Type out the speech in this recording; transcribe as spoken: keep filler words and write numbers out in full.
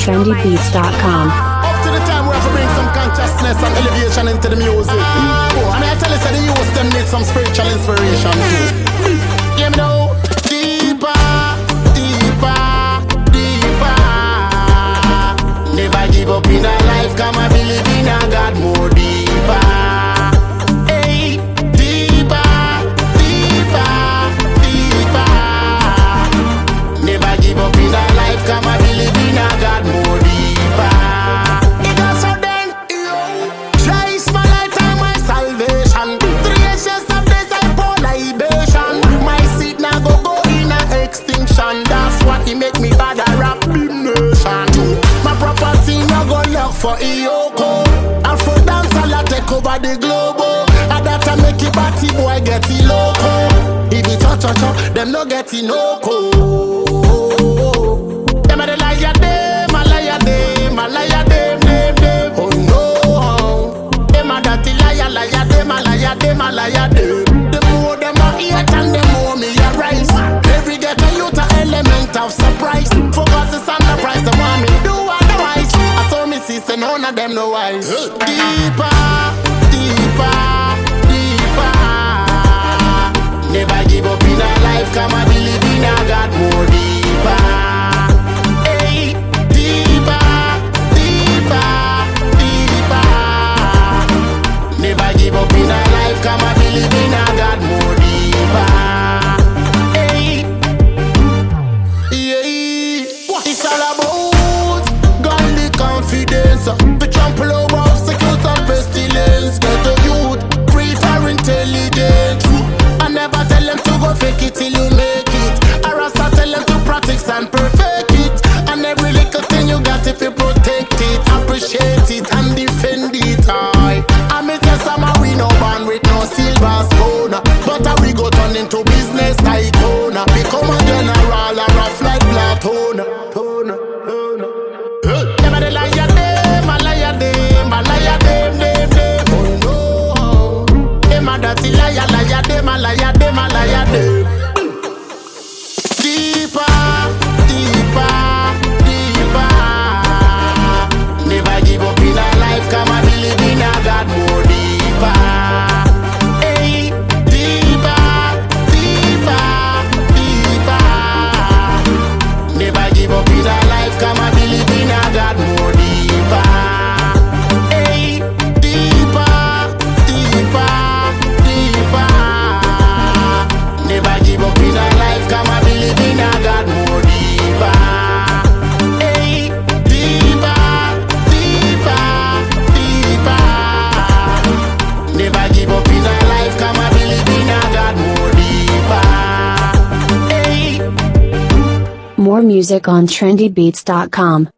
trendy beats dot com. Up to the time we have to bring some consciousness and elevation into the music. Oh, and I tell you, so the youth them need some spiritual inspiration too. Hear me now. Deeper, deeper, deeper. Never give up in a life, come and believe in a God more deeper. Hey, deeper, deeper, deeper. Never give up in a life, come and believe in a God more deeper. It goes so then, Christ my light and my salvation. Three years of this I pour libation. My seed now go go in a extinction. That's what he make me father rap big nation. My property now go lock for Iyoko. Afro dance I take over the globe. I gotta make it party boy get it loco. If it cha cha cha, them no get it no co. Them a the liar them, a liar them, a liar them, them, them. Oh no, them a dirty liar, liar them, a liar them, a liar them. The more them a hate and the more me a rise. Every ghetto youth a element of surprise. Focus is on the price, the want me do otherwise. I saw me see, say none of them no wise. Deeper, deeper, deeper. Never give up in a life, come and believe in a God more deeper. Hey, deeper, deeper, deeper. Never give up in a life, come and believe in a God more deeper. Hey, yeah, it's all about godly confidence. To trample over obstacles and pestilence. Get the youth free for intelligence. I never tell them to go fake it till you make it. I rasta tell them to practice and perfect it. And every little thing you got if you protect it, appreciate it and defend it. I, I may tell some we no born with no silver spoon, but uh, we go turn into business tycoon. Become a general or a flight platoon. Tone, tone. Never the liar them, a liar them, a liar them, them, them. Oh no, them a dirty liar, liar them, a liar them, a liar them. Deeper, deeper, deeper. Never give up in a life, come and believe in a God more deeper. Hey, deeper, deeper, deeper. Never give up in a life, come and believe in a God more deeper. Hey, deeper, deeper, deeper. Never give up in a life, come and believe in a God more deeper. Hey, deeper, deeper, deeper. Never give up in a life, come and believe in a God more deeper. Hey. More music on trendy beats dot com.